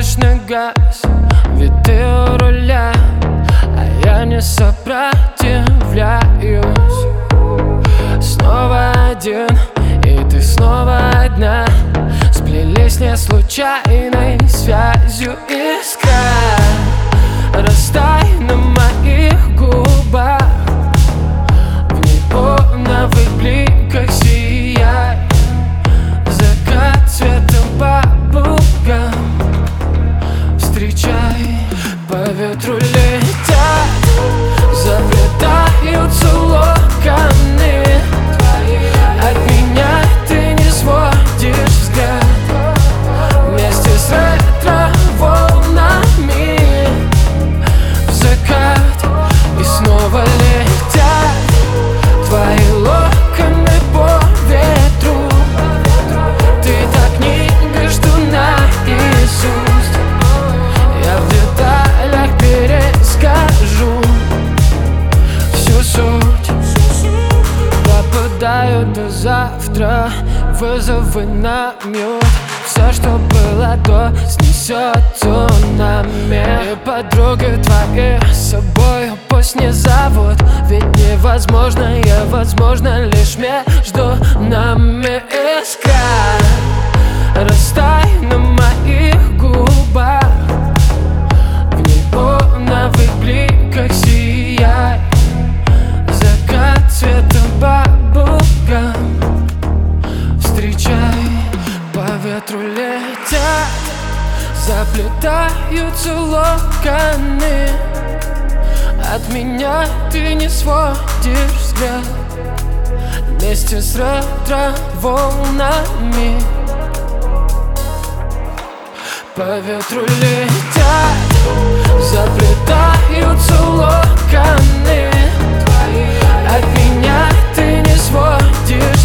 давишь на газ, ведь ты у руля, а я не сопротивляюсь. Снова один, и ты снова одна. Сплелись не случайной связью искра. Растай на моих губах, в неоновых бликах сияй. Закат цветом бабугам встречай. По ветру летят, заплетаются локоны. От меня ты не сводишь взгляд. Вместе с ретро-волнами в закат. И снова летят твои локоны по ветру. Ты так книга, что наизусть я в деталях перескажу всю суть. Попадаю до завтра, вызовы на мьют. Все, что было до, снесет цунами. И подруги твои с собой пусть не зовут, ведь невозможное возможно лишь между нами. Искра, растай на моих губах, в неоновых бликах сияй. Закат цветом бабугам встречай. По ветру летят, заплетаются локоны. От меня ты не сводишь взгляд. Вместе с ретро-волнами по ветру летят, заплетаются локоны. От меня ты не сводишь